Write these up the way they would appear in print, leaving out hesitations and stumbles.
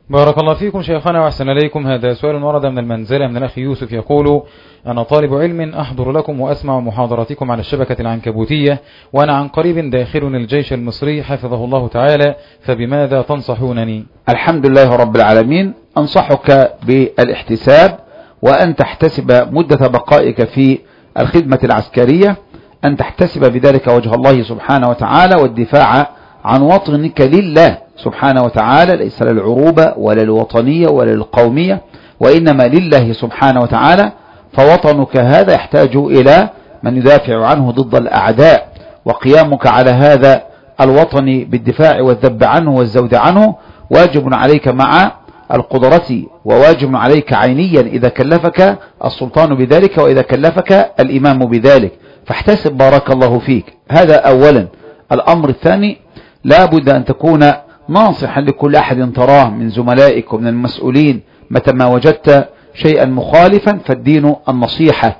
بارك الله فيكم شيخنا وأحسن إليكم. هذا سؤال ورد من المنزلة من الأخ يوسف يقول: أنا طالب علم أحضر لكم وأسمع محاضراتكم على الشبكة العنكبوتية، وأنا عن قريب داخل الجيش المصري حفظه الله تعالى، فبماذا تنصحونني؟ الحمد لله رب العالمين. أنصحك بالاحتساب، وأن تحتسب مدة بقائك في الخدمة العسكرية، أن تحتسب بذلك وجه الله سبحانه وتعالى والدفاع عن وطنك لله سبحانه وتعالى، ليس للعروبة ولا للوطنية ولا للقومية، وإنما لله سبحانه وتعالى. فوطنك هذا يحتاج إلى من يدافع عنه ضد الأعداء، وقيامك على هذا الوطن بالدفاع والذب عنه والزود عنه واجب عليك مع القدرة، وواجب عليك عينيا إذا كلفك السلطان بذلك وإذا كلفك الإمام بذلك، فاحتسب بارك الله فيك. هذا أولا. الأمر الثاني: لا بد أن تكون ناصحا لكل أحد تراه من زملائك ومن المسؤولين، متى ما وجدت شيئا مخالفا فالدين النصيحة.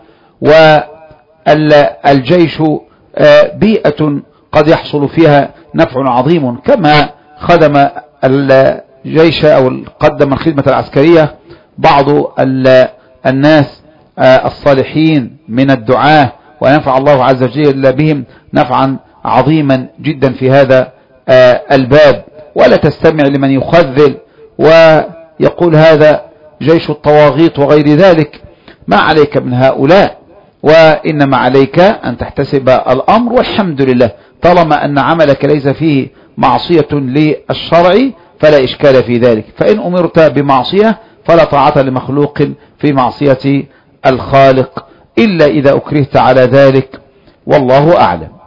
والجيش بيئة قد يحصل فيها نفع عظيم، كما خدم الجيش أو قدم الخدمة العسكرية بعض الناس الصالحين من الدعاة، ونفع الله عز وجل بهم نفعا عظيما جدا في هذا الباب. ولا تستمع لمن يخذل ويقول هذا جيش الطواغيت وغير ذلك. ما عليك من هؤلاء، وإنما عليك أن تحتسب الأمر، والحمد لله طالما أن عملك ليس فيه معصية للشرع فلا إشكال في ذلك. فإن أمرت بمعصية فلا طاعة لمخلوق في معصية الخالق إلا إذا أكرهت على ذلك، والله أعلم.